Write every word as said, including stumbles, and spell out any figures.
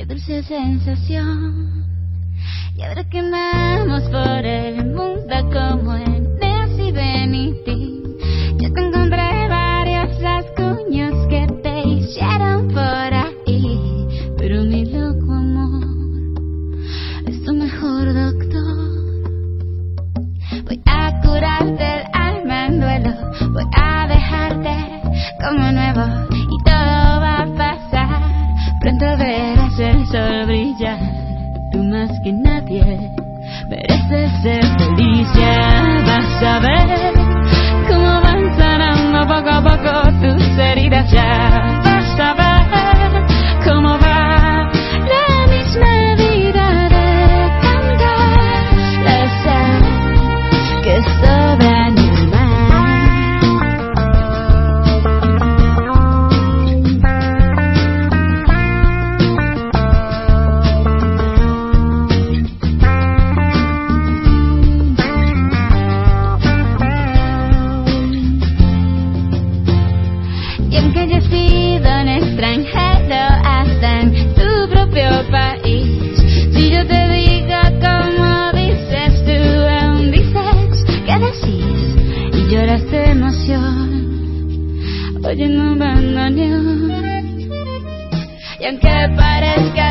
dulce sensación. Y ahora que andamos por el mundo como en Nancy Benity, yo te encontré varios rasguños que te hicieron por ahí. Pero mi loco amor es tu mejor doctor. Voy a curarte el alma en duelo, voy a dejarte como nuevo y todo va a pasar. Pronto verás el sol brillar, tú más que nadie mereces ser feliz. Ya vas a ver cómo van sanando poco a poco tus heridas. Ya vas a ver cómo va la misma vida de cantar la sal que sobra en el mar. Y aunque hayas sido un extranjero hasta en tu propio país, si yo te digo como dices, tú aún dices que decís y lloras de emoción oyendo un bandoneón. Y aunque parezca